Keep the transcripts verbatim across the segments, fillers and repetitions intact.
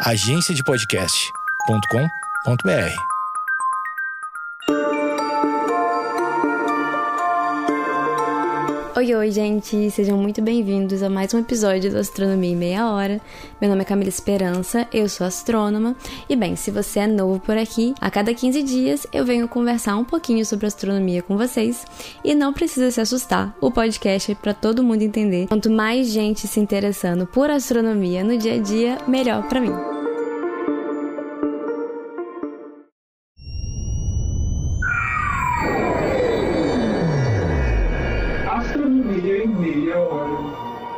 agência de podcast ponto com ponto b r. Oi, oi, gente! Sejam muito bem-vindos a mais um episódio do Astronomia em Meia Hora. Meu nome é Camila Esperança, eu sou astrônoma. E bem, se você é novo por aqui, a cada quinze dias eu venho conversar um pouquinho sobre astronomia com vocês. E não precisa se assustar, o podcast é para todo mundo entender. Quanto mais gente se interessando por astronomia no dia a dia, melhor para mim. Astronomia em Meia Hora.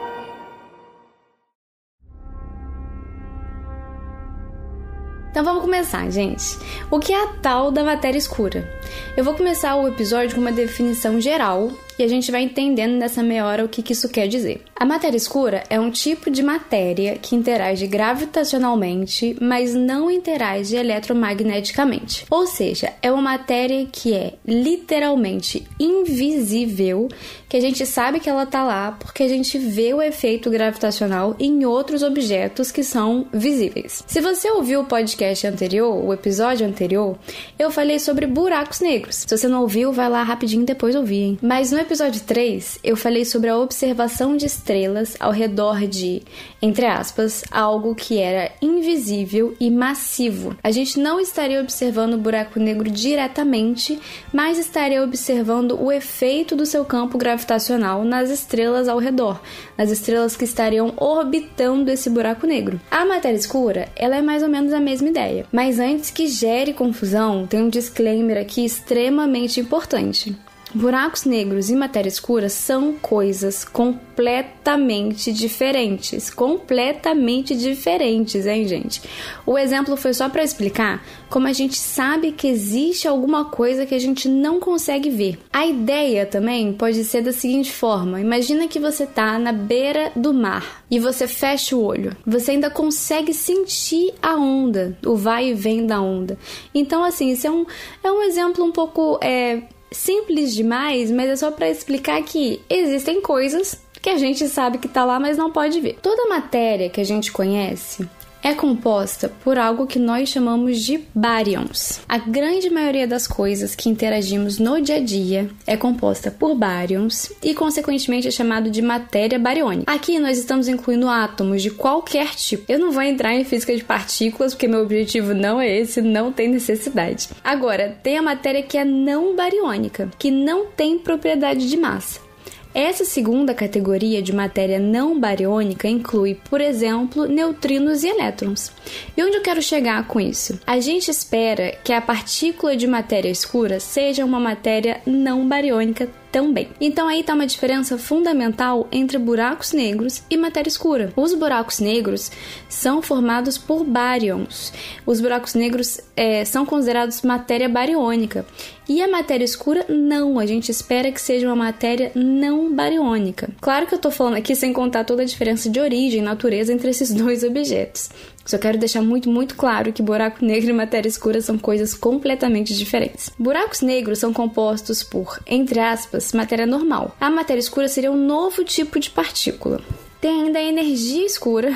Então vamos começar, gente. O que é a tal da matéria escura? Eu vou começar o episódio com uma definição geral e a gente vai entendendo nessa meia hora o que, que isso quer dizer. A matéria escura é um tipo de matéria que interage gravitacionalmente, mas não interage eletromagneticamente. Ou seja, é uma matéria que é literalmente invisível, que a gente sabe que ela tá lá porque a gente vê o efeito gravitacional em outros objetos que são visíveis. Se você ouviu o podcast anterior, o episódio anterior, eu falei sobre buracos negros. Se você não ouviu, vai lá rapidinho depois ouvir, hein? Mas no episódio três, eu falei sobre a observação de estrelas ao redor de, entre aspas, algo que era invisível e massivo. A gente não estaria observando o buraco negro diretamente, mas estaria observando o efeito do seu campo gravitacional nas estrelas ao redor, nas estrelas que estariam orbitando esse buraco negro. A matéria escura, ela é mais ou menos a mesma ideia, mas antes que gere confusão, tem um disclaimer aqui extremamente importante. Buracos negros e matéria escura são coisas completamente diferentes. Completamente diferentes, hein, gente? O exemplo foi só para explicar como a gente sabe que existe alguma coisa que a gente não consegue ver. A ideia também pode ser da seguinte forma. Imagina que você tá na beira do mar e você fecha o olho. Você ainda consegue sentir a onda, o vai e vem da onda. Então, assim, isso é um, é um exemplo um pouco... É, simples demais, mas é só para explicar que existem coisas que a gente sabe que tá lá, mas não pode ver. Toda matéria que a gente conhece é composta por algo que nós chamamos de baryons. A grande maioria das coisas que interagimos no dia a dia é composta por baryons e, consequentemente, é chamado de matéria bariônica. Aqui nós estamos incluindo átomos de qualquer tipo. Eu não vou entrar em física de partículas, porque meu objetivo não é esse, não tem necessidade. Agora, tem a matéria que é não bariônica, que não tem propriedade de massa. Essa segunda categoria de matéria não bariônica inclui, por exemplo, neutrinos e elétrons. E onde eu quero chegar com isso? A gente espera que a partícula de matéria escura seja uma matéria não bariônica também. Então aí está uma diferença fundamental entre buracos negros e matéria escura. Os buracos negros são formados por baryons. Os buracos negros é, são considerados matéria bariônica. E a matéria escura, não. A gente espera que seja uma matéria não bariônica. Claro que eu estou falando aqui sem contar toda a diferença de origem e natureza entre esses dois objetos. Só quero deixar muito, muito claro que buraco negro e matéria escura são coisas completamente diferentes. Buracos negros são compostos por, entre aspas, matéria normal. A matéria escura seria um novo tipo de partícula. Tem ainda a energia escura,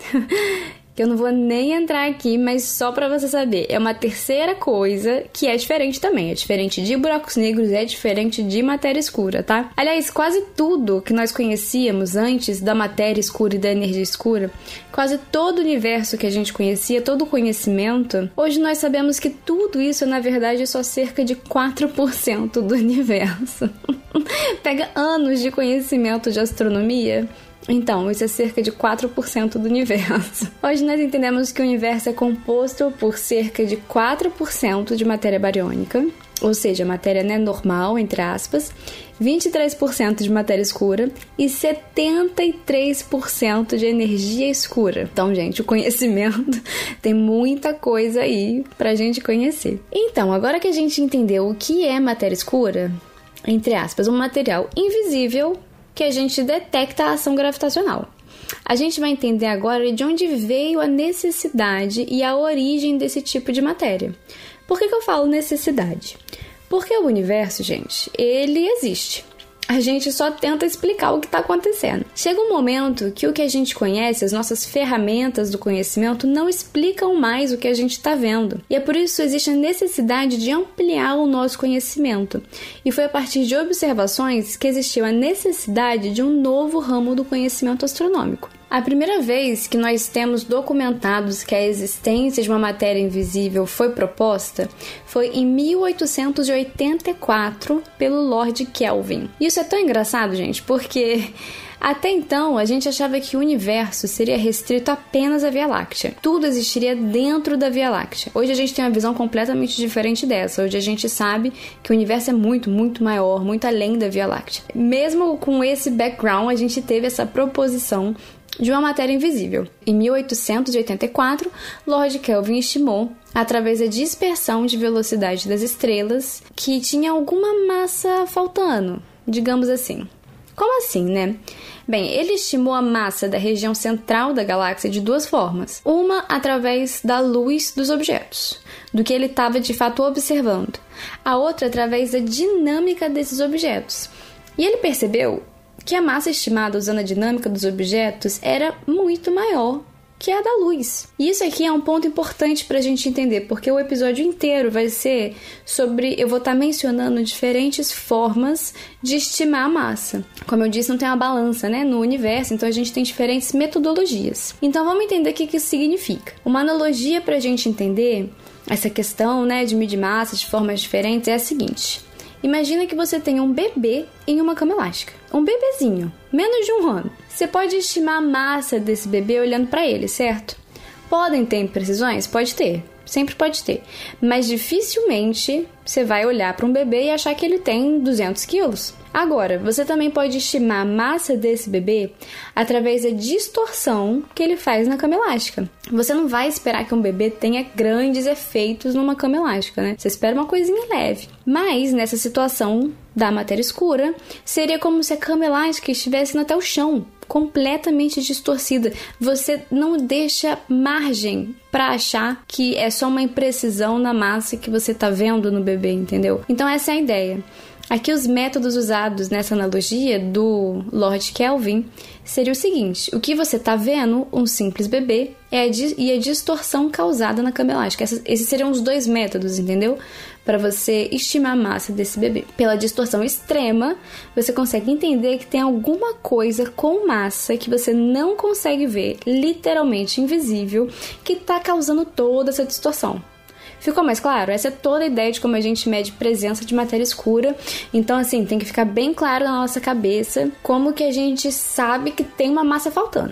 que eu não vou nem entrar aqui, mas só para você saber, é uma terceira coisa que é diferente também. É diferente de buracos negros, é diferente de matéria escura, tá? Aliás, quase tudo que nós conhecíamos antes da matéria escura e da energia escura, quase todo o universo que a gente conhecia, todo o conhecimento, hoje nós sabemos que tudo isso, na verdade, é só cerca de quatro por cento do universo. Pega anos de conhecimento de astronomia. Então, isso é cerca de quatro por cento do universo. Hoje nós entendemos que o universo é composto por cerca de quatro por cento de matéria bariônica, ou seja, matéria né, normal, entre aspas, vinte e três por cento de matéria escura e setenta e três por cento de energia escura. Então, gente, o conhecimento tem muita coisa aí pra gente conhecer. Então, agora que a gente entendeu o que é matéria escura, entre aspas, um material invisível que a gente detecta a ação gravitacional. A gente vai entender agora de onde veio a necessidade e a origem desse tipo de matéria. Por que que eu falo necessidade? Porque o universo, gente, ele existe. A gente só tenta explicar o que está acontecendo. Chega um momento que o que a gente conhece, as nossas ferramentas do conhecimento, não explicam mais o que a gente está vendo. E é por isso que existe a necessidade de ampliar o nosso conhecimento. E foi a partir de observações que existiu a necessidade de um novo ramo do conhecimento astronômico. A primeira vez que nós temos documentados que a existência de uma matéria invisível foi proposta foi em mil oitocentos e oitenta e quatro pelo Lord Kelvin. Isso é tão engraçado, gente, porque até então a gente achava que o universo seria restrito apenas à Via Láctea. Tudo existiria dentro da Via Láctea. Hoje a gente tem uma visão completamente diferente dessa. Hoje a gente sabe que o universo é muito, muito maior, muito além da Via Láctea. Mesmo com esse background, a gente teve essa proposição de uma matéria invisível. Em mil oitocentos e oitenta e quatro, Lord Kelvin estimou, através da dispersão de velocidade das estrelas, que tinha alguma massa faltando, digamos assim. Como assim, né? Bem, ele estimou a massa da região central da galáxia de duas formas. Uma através da luz dos objetos, do que ele estava de fato observando. A outra através da dinâmica desses objetos. E ele percebeu que a massa estimada usando a dinâmica dos objetos era muito maior que a da luz. E isso aqui é um ponto importante para a gente entender, porque o episódio inteiro vai ser sobre... Eu vou estar mencionando diferentes formas de estimar a massa. Como eu disse, não tem uma balança, né, no universo, então a gente tem diferentes metodologias. Então vamos entender o que isso significa. Uma analogia para a gente entender essa questão, né, de medir massa de formas diferentes é a seguinte. Imagina que você tem um bebê em uma cama elástica. Um bebezinho, menos de um ano. Você pode estimar a massa desse bebê olhando para ele, certo? Podem ter imprecisões? Pode ter. Sempre pode ter. Mas dificilmente você vai olhar para um bebê e achar que ele tem duzentos quilos. Agora, você também pode estimar a massa desse bebê através da distorção que ele faz na cama elástica. Você não vai esperar que um bebê tenha grandes efeitos numa cama elástica, né? Você espera uma coisinha leve. Mas, nessa situação da matéria escura, seria como se a cama elástica estivesse indo até o chão, completamente distorcida. Você não deixa margem para achar que é só uma imprecisão na massa que você está vendo no bebê, entendeu? Então essa é a ideia. Aqui os métodos usados nessa analogia do Lord Kelvin seria o seguinte: o que você está vendo, um simples bebê, é a di- e a distorção causada na cama elástica. Essas, esses seriam os dois métodos, entendeu? Para você estimar a massa desse bebê. Pela distorção extrema, você consegue entender que tem alguma coisa com massa que você não consegue ver, literalmente invisível, que está causando toda essa distorção. Ficou mais claro? Essa é toda a ideia de como a gente mede presença de matéria escura. Então, assim, tem que ficar bem claro na nossa cabeça como que a gente sabe que tem uma massa faltando.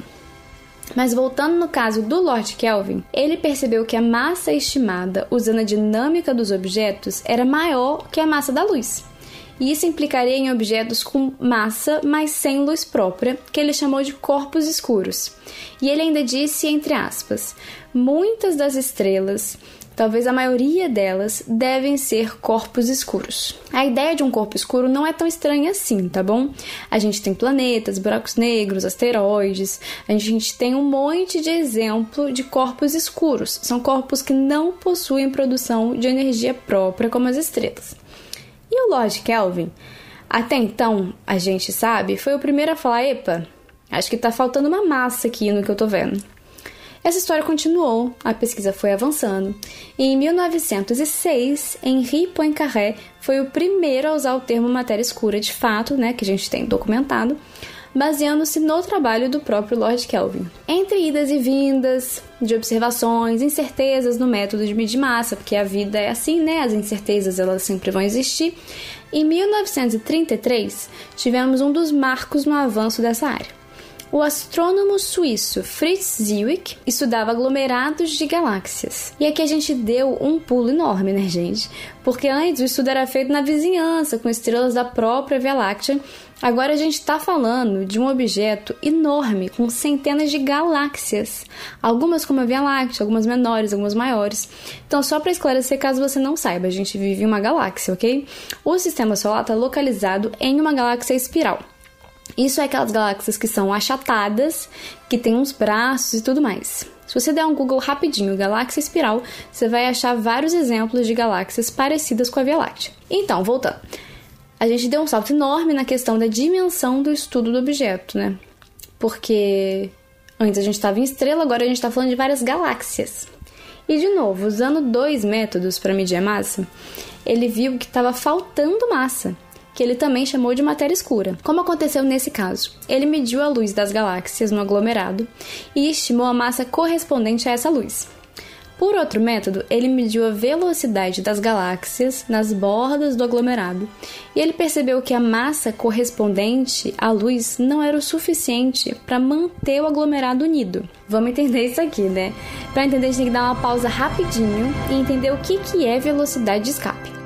Mas voltando no caso do Lord Kelvin, ele percebeu que a massa estimada usando a dinâmica dos objetos era maior que a massa da luz. E isso implicaria em objetos com massa, mas sem luz própria, que ele chamou de corpos escuros. E ele ainda disse, entre aspas, muitas das estrelas, talvez a maioria delas, devem ser corpos escuros. A ideia de um corpo escuro não é tão estranha assim, tá bom? A gente tem planetas, buracos negros, asteroides, a gente tem um monte de exemplo de corpos escuros. São corpos que não possuem produção de energia própria como as estrelas. E o Lord Kelvin, até então, a gente sabe, foi o primeiro a falar, epa, acho que tá faltando uma massa aqui no que eu tô vendo. Essa história continuou, a pesquisa foi avançando, e em mil novecentos e seis, Henri Poincaré foi o primeiro a usar o termo matéria escura de fato, né, que a gente tem documentado, baseando-se no trabalho do próprio Lord Kelvin. Entre idas e vindas de observações, incertezas no método de medir massa, porque a vida é assim, né, as incertezas elas sempre vão existir, em mil novecentos e trinta e três tivemos um dos marcos no avanço dessa área. O astrônomo suíço Fritz Zwick estudava aglomerados de galáxias. E aqui a gente deu um pulo enorme, né, gente? Porque antes o estudo era feito na vizinhança, com estrelas da própria Via Láctea. Agora a gente está falando de um objeto enorme, com centenas de galáxias. Algumas como a Via Láctea, algumas menores, algumas maiores. Então, só para esclarecer, caso você não saiba, a gente vive em uma galáxia, ok? O Sistema Solar está localizado em uma galáxia espiral. Isso é aquelas galáxias que são achatadas, que tem uns braços e tudo mais. Se você der um Google rapidinho, galáxia espiral, você vai achar vários exemplos de galáxias parecidas com a Via Láctea. Então, voltando. a gente deu um salto enorme na questão da dimensão do estudo do objeto, né? Porque antes a gente estava em estrela, agora a gente está falando de várias galáxias. E, de novo, usando dois métodos para medir a massa, ele viu que estava faltando massa, que ele também chamou de matéria escura. Como aconteceu nesse caso? Ele mediu a luz das galáxias no aglomerado e estimou a massa correspondente a essa luz. Por outro método, ele mediu a velocidade das galáxias nas bordas do aglomerado e ele percebeu que a massa correspondente à luz não era o suficiente para manter o aglomerado unido. Vamos entender isso aqui, né? Para entender, a gente tem que dar uma pausa rapidinho e entender o que que é velocidade de escape.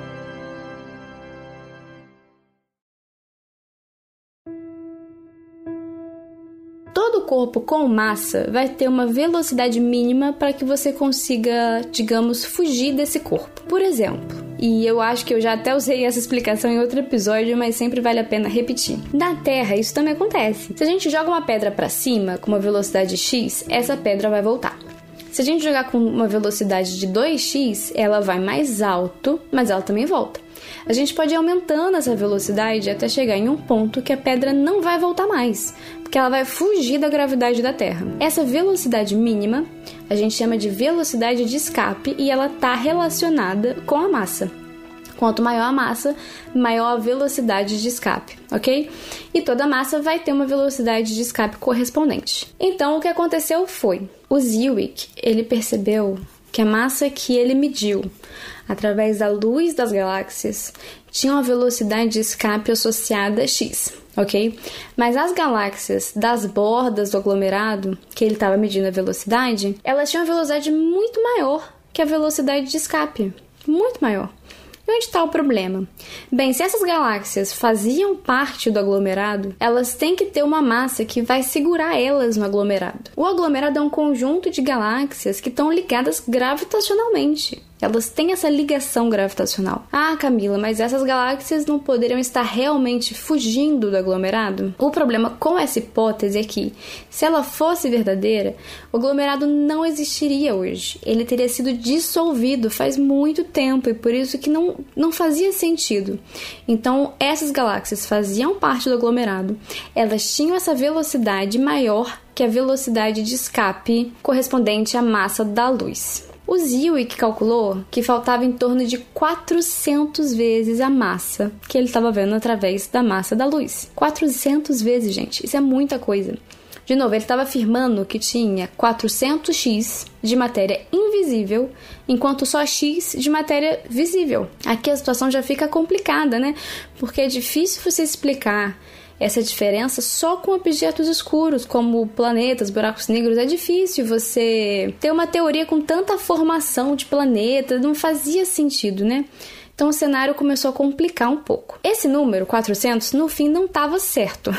Todo corpo com massa vai ter uma velocidade mínima para que você consiga, digamos, fugir desse corpo. Por exemplo, e eu acho que eu já até usei essa explicação em outro episódio, mas sempre vale a pena repetir. Na Terra, isso também acontece. Se a gente joga uma pedra para cima com uma velocidade x, essa pedra vai voltar. Se a gente jogar com uma velocidade de dois x, ela vai mais alto, mas ela também volta. A gente pode ir aumentando essa velocidade até chegar em um ponto que a pedra não vai voltar mais, porque ela vai fugir da gravidade da Terra. Essa velocidade mínima a gente chama de velocidade de escape e ela está relacionada com a massa. Quanto maior a massa, maior a velocidade de escape, ok? E toda massa vai ter uma velocidade de escape correspondente. Então, o que aconteceu foi, o Zwick, ele percebeu que a massa que ele mediu através da luz das galáxias tinha uma velocidade de escape associada a x, ok? Mas as galáxias das bordas do aglomerado, que ele estava medindo a velocidade, elas tinham uma velocidade muito maior que a velocidade de escape, muito maior. E onde está o problema? Bem, se essas galáxias faziam parte do aglomerado, elas têm que ter uma massa que vai segurar elas no aglomerado. O aglomerado é um conjunto de galáxias que estão ligadas gravitacionalmente. Elas têm essa ligação gravitacional. Ah, Camila, mas essas galáxias não poderiam estar realmente fugindo do aglomerado? O problema com essa hipótese é que, se ela fosse verdadeira, o aglomerado não existiria hoje. Ele teria sido dissolvido faz muito tempo e por isso que não, não fazia sentido. Então, essas galáxias faziam parte do aglomerado, elas tinham essa velocidade maior que a velocidade de escape correspondente à massa da luz. O Zwick calculou que faltava em torno de quatrocentas vezes a massa que ele estava vendo através da massa da luz. quatrocentas vezes, gente. Isso é muita coisa. De novo, ele estava afirmando que tinha quatrocentos x de matéria invisível, enquanto só x de matéria visível. Aqui a situação já fica complicada, né? Porque é difícil você explicar essa diferença só com objetos escuros, como planetas, buracos negros. É difícil você ter uma teoria com tanta formação de planetas, não fazia sentido, né? Então o cenário começou a complicar um pouco. Esse número, quatrocentos, no fim não estava certo.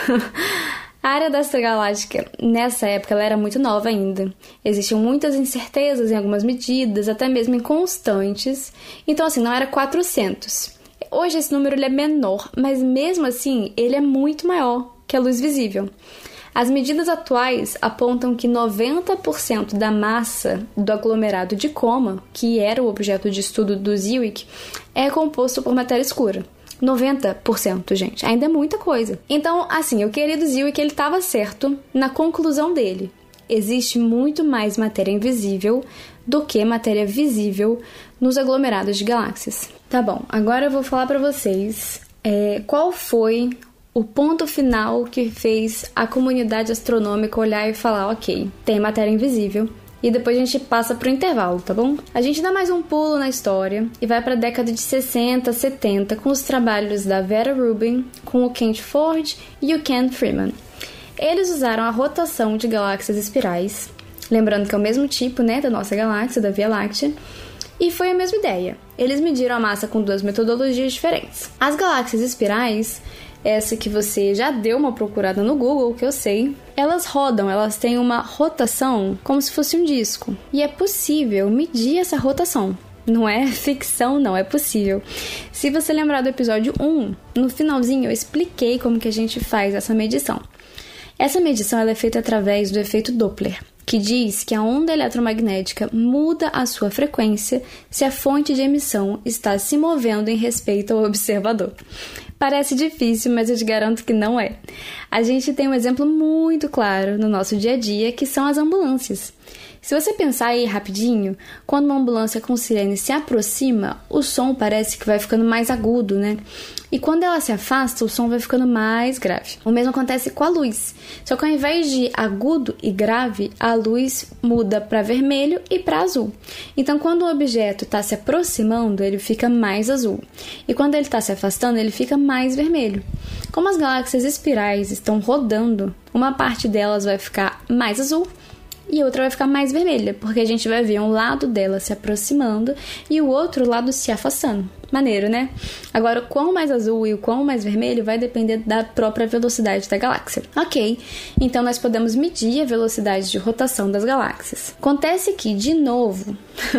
A área da extragaláctica, nessa época, ela era muito nova ainda. Existiam muitas incertezas em algumas medidas, até mesmo inconstantes. Então, assim, não era quatrocentos. Hoje esse número ele é menor, mas mesmo assim ele é muito maior que a luz visível. As medidas atuais apontam que noventa por cento da massa do aglomerado de Coma, que era o objeto de estudo do Zwick, é composto por matéria escura. noventa por cento, gente, ainda é muita coisa. Então, assim, o querido Zwick, ele estava certo na conclusão dele. Existe muito mais matéria invisível do que matéria visível nos aglomerados de galáxias. Tá bom, agora eu vou falar para vocês é, qual foi o ponto final que fez a comunidade astronômica olhar e falar, ok, tem matéria invisível, e depois a gente passa pro intervalo, tá bom? A gente dá mais um pulo na história e vai para a década de sessenta, setenta com os trabalhos da Vera Rubin, com o Kent Ford e o Ken Freeman. Eles usaram a rotação de galáxias espirais, lembrando que é o mesmo tipo, né, da nossa galáxia, da Via Láctea, e foi a mesma ideia. Eles mediram a massa com duas metodologias diferentes. As galáxias espirais, essa que você já deu uma procurada no Google, que eu sei, elas rodam, elas têm uma rotação como se fosse um disco. E é possível medir essa rotação. Não é ficção, não, é possível. Se você lembrar do episódio um, no finalzinho eu expliquei como que a gente faz essa medição. Essa medição ela é feita através do efeito Doppler, que diz que a onda eletromagnética muda a sua frequência se a fonte de emissão está se movendo em respeito ao observador. Parece difícil, mas eu te garanto que não é. A gente tem um exemplo muito claro no nosso dia a dia, que são as ambulâncias. Se você pensar aí rapidinho, quando uma ambulância com sirene se aproxima, o som parece que vai ficando mais agudo, né? E quando ela se afasta, o som vai ficando mais grave. O mesmo acontece com a luz. Só que ao invés de agudo e grave, a luz muda para vermelho e para azul. Então, quando o objeto está se aproximando, ele fica mais azul. E quando ele está se afastando, ele fica mais vermelho. Como as galáxias espirais estão rodando, uma parte delas vai ficar mais azul e outra vai ficar mais vermelha, porque a gente vai ver um lado dela se aproximando e o outro lado se afastando. Maneiro, né? Agora, o quão mais azul e o quão mais vermelho vai depender da própria velocidade da galáxia. Ok, então nós podemos medir a velocidade de rotação das galáxias. Acontece que, de novo,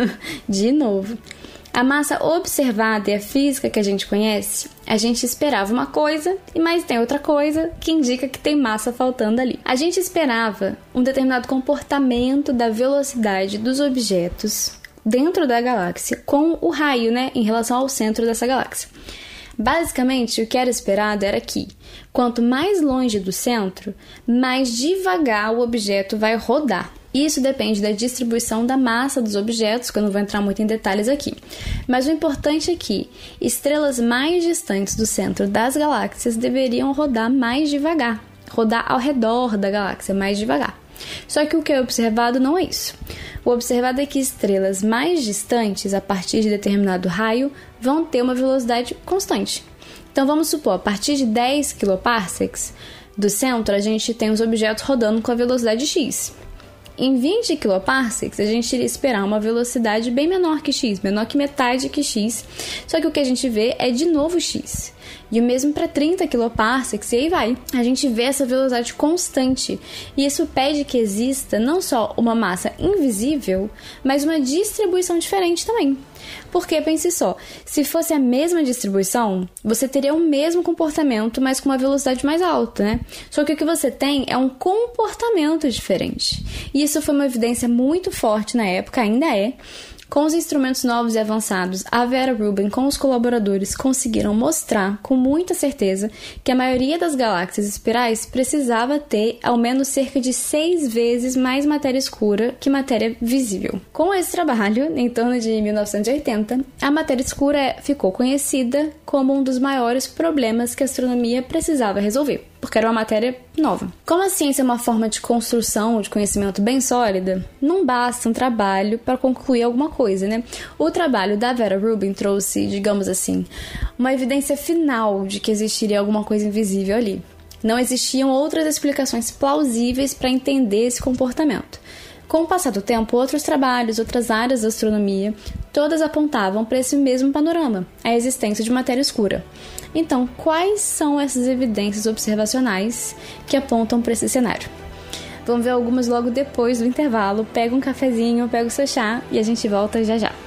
de novo, a massa observada e a física que a gente conhece, a gente esperava uma coisa, mas tem outra coisa que indica que tem massa faltando ali. A gente esperava um determinado comportamento da velocidade dos objetos dentro da galáxia com o raio, né, em relação ao centro dessa galáxia. Basicamente, o que era esperado era que, quanto mais longe do centro, mais devagar o objeto vai rodar. Isso depende da distribuição da massa dos objetos, que eu não vou entrar muito em detalhes aqui. Mas o importante é que estrelas mais distantes do centro das galáxias deveriam rodar mais devagar, rodar ao redor da galáxia mais devagar. Só que o que é observado não é isso. O observado é que estrelas mais distantes, a partir de determinado raio, vão ter uma velocidade constante. Então vamos supor, a partir de dez quiloparsecs do centro, a gente tem os objetos rodando com a velocidade x. Em vinte quiloparsecs, a gente iria esperar uma velocidade bem menor que x, menor que metade que x, só que o que a gente vê é de novo x. E o mesmo para trinta quiloparsecs, e aí vai. A gente vê essa velocidade constante, e isso pede que exista não só uma massa invisível, mas uma distribuição diferente também. Porque, pense só, se fosse a mesma distribuição, você teria o mesmo comportamento, mas com uma velocidade mais alta, né? Só que o que você tem é um comportamento diferente. E isso foi uma evidência muito forte na época, ainda é. Com os instrumentos novos e avançados, a Vera Rubin com os colaboradores conseguiram mostrar com muita certeza que a maioria das galáxias espirais precisava ter ao menos cerca de seis vezes mais matéria escura que matéria visível. Com esse trabalho, em torno de mil novecentos e oitenta, a matéria escura ficou conhecida como um dos maiores problemas que a astronomia precisava resolver, porque era uma matéria nova. Como a ciência é uma forma de construção de conhecimento bem sólida, não basta um trabalho para concluir alguma coisa, né? O trabalho da Vera Rubin trouxe, digamos assim, uma evidência final de que existiria alguma coisa invisível ali. Não existiam outras explicações plausíveis para entender esse comportamento. Com o passar do tempo, outros trabalhos, outras áreas da astronomia, todas apontavam para esse mesmo panorama, a existência de matéria escura. Então, quais são essas evidências observacionais que apontam para esse cenário? Vamos ver algumas logo depois do intervalo. Pega um cafezinho, pega o seu chá e a gente volta já já.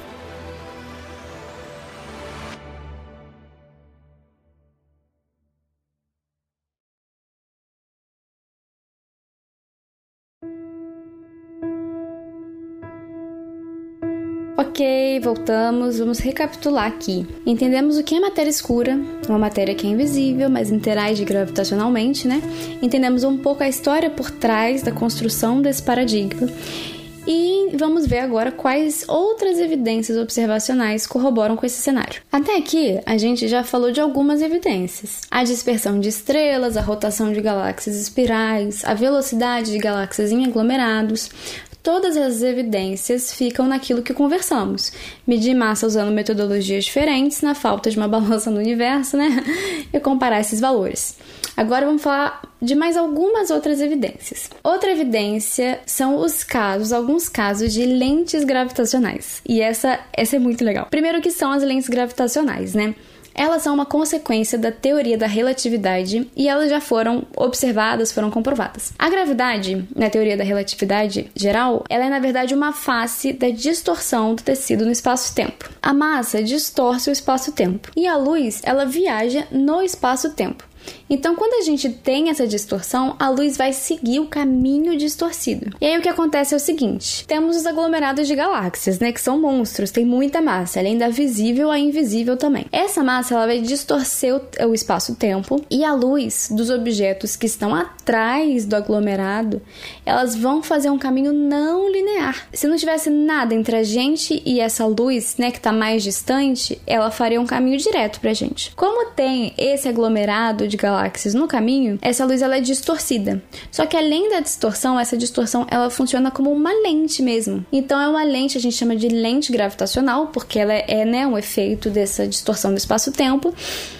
Ok, voltamos. Vamos recapitular aqui. Entendemos o que é matéria escura, uma matéria que é invisível, mas interage gravitacionalmente, né? Entendemos um pouco a história por trás da construção desse paradigma. E vamos ver agora quais outras evidências observacionais corroboram com esse cenário. Até aqui, a gente já falou de algumas evidências. A dispersão de estrelas, a rotação de galáxias espirais, a velocidade de galáxias em aglomerados. Todas as evidências ficam naquilo que conversamos. Medir massa usando metodologias diferentes, na falta de uma balança no universo, né? E comparar esses valores. Agora vamos falar de mais algumas outras evidências. Outra evidência são os casos, alguns casos de lentes gravitacionais. E essa, essa é muito legal. Primeiro, o que são as lentes gravitacionais, né? Elas são uma consequência da teoria da relatividade e elas já foram observadas, foram comprovadas. A gravidade, na teoria da relatividade geral, ela é na verdade uma face da distorção do tecido no espaço-tempo. A massa distorce o espaço-tempo e a luz, ela viaja no espaço-tempo. Então, quando a gente tem essa distorção, a luz vai seguir o caminho distorcido. E aí o que acontece é o seguinte: temos os aglomerados de galáxias, né, que são monstros, tem muita massa, além da visível, a invisível também. Essa massa ela vai distorcer o, o espaço-tempo, e a luz dos objetos que estão atrás do aglomerado, elas vão fazer um caminho não linear. Se não tivesse nada entre a gente e essa luz, né, que está mais distante, ela faria um caminho direto pra gente. Como tem esse aglomerado de galáxias no caminho, essa luz ela é distorcida. Só que além da distorção, essa distorção ela funciona como uma lente mesmo. Então é uma lente, a gente chama de lente gravitacional, porque ela é, né, um efeito dessa distorção do espaço-tempo.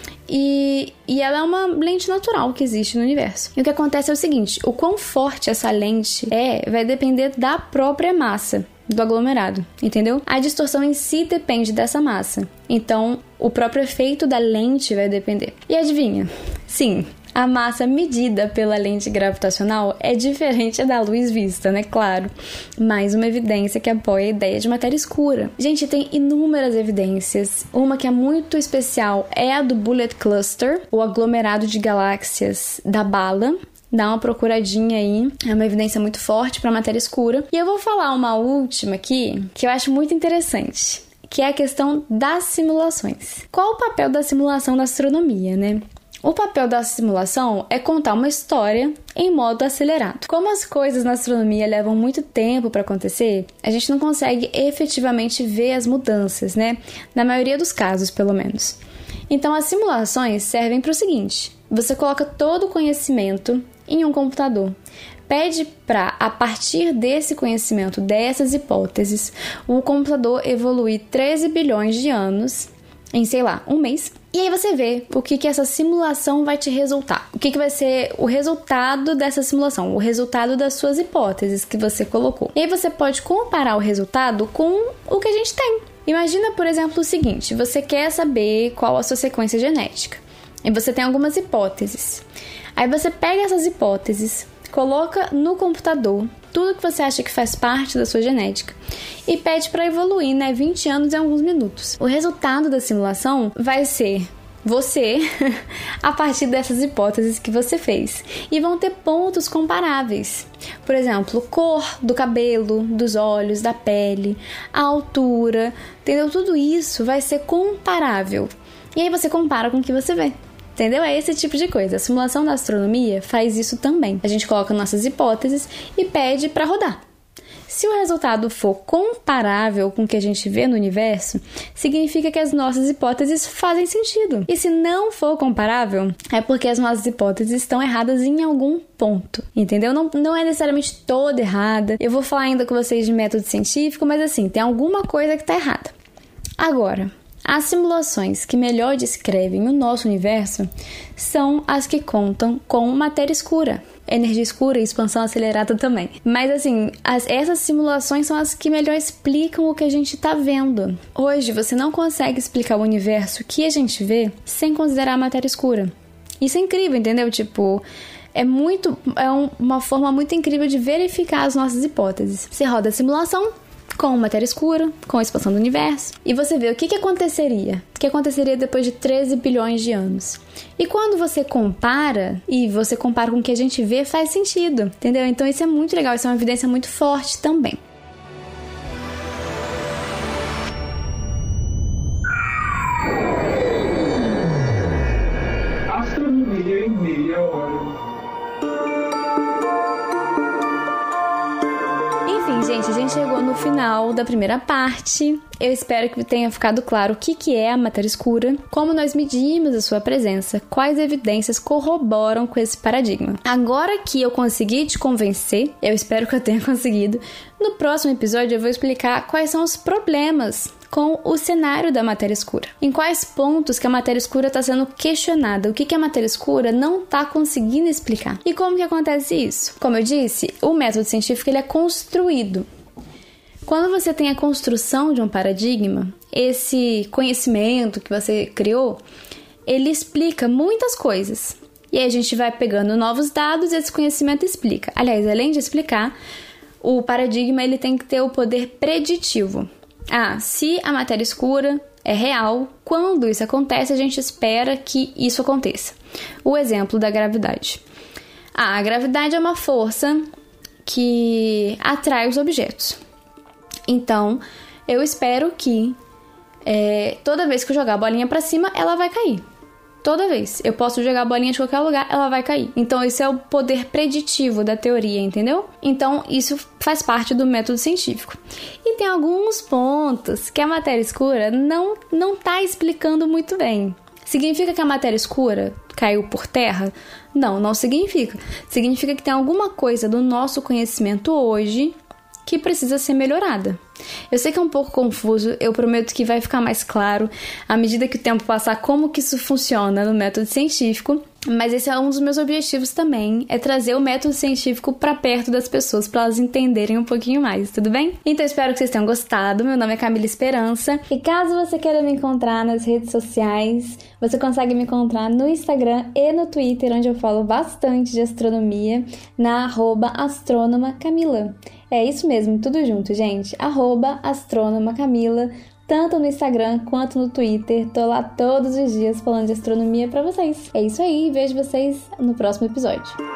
E, e ela é uma lente natural que existe no universo. E o que acontece é o seguinte: o quão forte essa lente é vai depender da própria massa do aglomerado, entendeu? A distorção em si depende dessa massa. Então, o próprio efeito da lente vai depender. E adivinha? Sim, a massa medida pela lente gravitacional é diferente da luz vista, né? Claro. Mais uma evidência que apoia a ideia de matéria escura. Gente, tem inúmeras evidências. Uma que é muito especial é a do Bullet Cluster, o aglomerado de galáxias da bala. Dá uma procuradinha aí, é uma evidência muito forte para matéria escura. E eu vou falar uma última aqui, que eu acho muito interessante, que é a questão das simulações. Qual o papel da simulação na astronomia, né? O papel da simulação é contar uma história em modo acelerado. Como as coisas na astronomia levam muito tempo para acontecer, a gente não consegue efetivamente ver as mudanças, né? Na maioria dos casos, pelo menos. Então, as simulações servem para o seguinte: você coloca todo o conhecimento em um computador. Pede para, a partir desse conhecimento, dessas hipóteses, o computador evoluir treze bilhões de anos em, sei lá, um mês. E aí você vê o que, que essa simulação vai te resultar. O que, que vai ser o resultado dessa simulação, o resultado das suas hipóteses que você colocou. E aí você pode comparar o resultado com o que a gente tem. Imagina, por exemplo, o seguinte: você quer saber qual a sua sequência genética. E você tem algumas hipóteses. Aí você pega essas hipóteses, coloca no computador tudo que você acha que faz parte da sua genética e pede para evoluir, né, vinte anos em alguns minutos. O resultado da simulação vai ser você a partir dessas hipóteses que você fez. E vão ter pontos comparáveis. Por exemplo, cor do cabelo, dos olhos, da pele, a altura, entendeu? Tudo isso vai ser comparável. E aí você compara com o que você vê. Entendeu? É esse tipo de coisa. A simulação da astronomia faz isso também. A gente coloca nossas hipóteses e pede para rodar. Se o resultado for comparável com o que a gente vê no universo, significa que as nossas hipóteses fazem sentido. E se não for comparável, é porque as nossas hipóteses estão erradas em algum ponto. Entendeu? Não, não é necessariamente toda errada. Eu vou falar ainda com vocês de método científico, mas assim, tem alguma coisa que está errada. Agora, as simulações que melhor descrevem o nosso universo são as que contam com matéria escura, energia escura e expansão acelerada também. Mas assim, as, essas simulações são as que melhor explicam o que a gente está vendo. Hoje você não consegue explicar o universo que a gente vê sem considerar a matéria escura. Isso é incrível, entendeu? Tipo, é muito, é um, uma forma muito incrível de verificar as nossas hipóteses. Você roda a simulação com matéria escura, com a expansão do universo, e você vê o que, que aconteceria, o que aconteceria depois de treze bilhões de anos. E quando você compara, e você compara com o que a gente vê, faz sentido, entendeu? Então isso é muito legal, isso é uma evidência muito forte também. Astronomia em meia hora. Gente, a gente chegou no final da primeira parte. Eu espero que tenha ficado claro o que, que é a matéria escura, como nós medimos a sua presença, quais evidências corroboram com esse paradigma. Agora que eu consegui te convencer, eu espero que eu tenha conseguido, no próximo episódio eu vou explicar quais são os problemas com o cenário da matéria escura. Em quais pontos que a matéria escura está sendo questionada, o que, que a matéria escura não está conseguindo explicar. E como que acontece isso? Como eu disse, o método científico ele é construído. Quando você tem a construção de um paradigma, esse conhecimento que você criou, ele explica muitas coisas. E aí a gente vai pegando novos dados e esse conhecimento explica. Aliás, além de explicar, o paradigma ele tem que ter o poder preditivo. Ah, se a matéria escura é real. Quando isso acontece, a gente espera que isso aconteça. O exemplo da gravidade. Ah, a gravidade é uma força que atrai os objetos. Então, eu espero que é, toda vez que eu jogar a bolinha pra cima, ela vai cair. Toda vez. Eu posso jogar a bolinha de qualquer lugar, ela vai cair. Então, esse é o poder preditivo da teoria, entendeu? Então, isso faz parte do método científico. E tem alguns pontos que a matéria escura não, não tá explicando muito bem. Significa que a matéria escura caiu por terra? Não, não significa. Significa que tem alguma coisa do nosso conhecimento hoje que precisa ser melhorada. Eu sei que é um pouco confuso, eu prometo que vai ficar mais claro à medida que o tempo passar como que isso funciona no método científico, mas esse é um dos meus objetivos também, é trazer o método científico para perto das pessoas, para elas entenderem um pouquinho mais, tudo bem? Então espero que vocês tenham gostado, meu nome é Camila Esperança, e caso você queira me encontrar nas redes sociais, você consegue me encontrar no Instagram e no Twitter, onde eu falo bastante de astronomia, na arroba astrônoma Camila. É isso mesmo, tudo junto, gente. Arroba astrônoma Camila, tanto no Instagram quanto no Twitter. Tô lá todos os dias falando de astronomia pra vocês. É isso aí, vejo vocês no próximo episódio.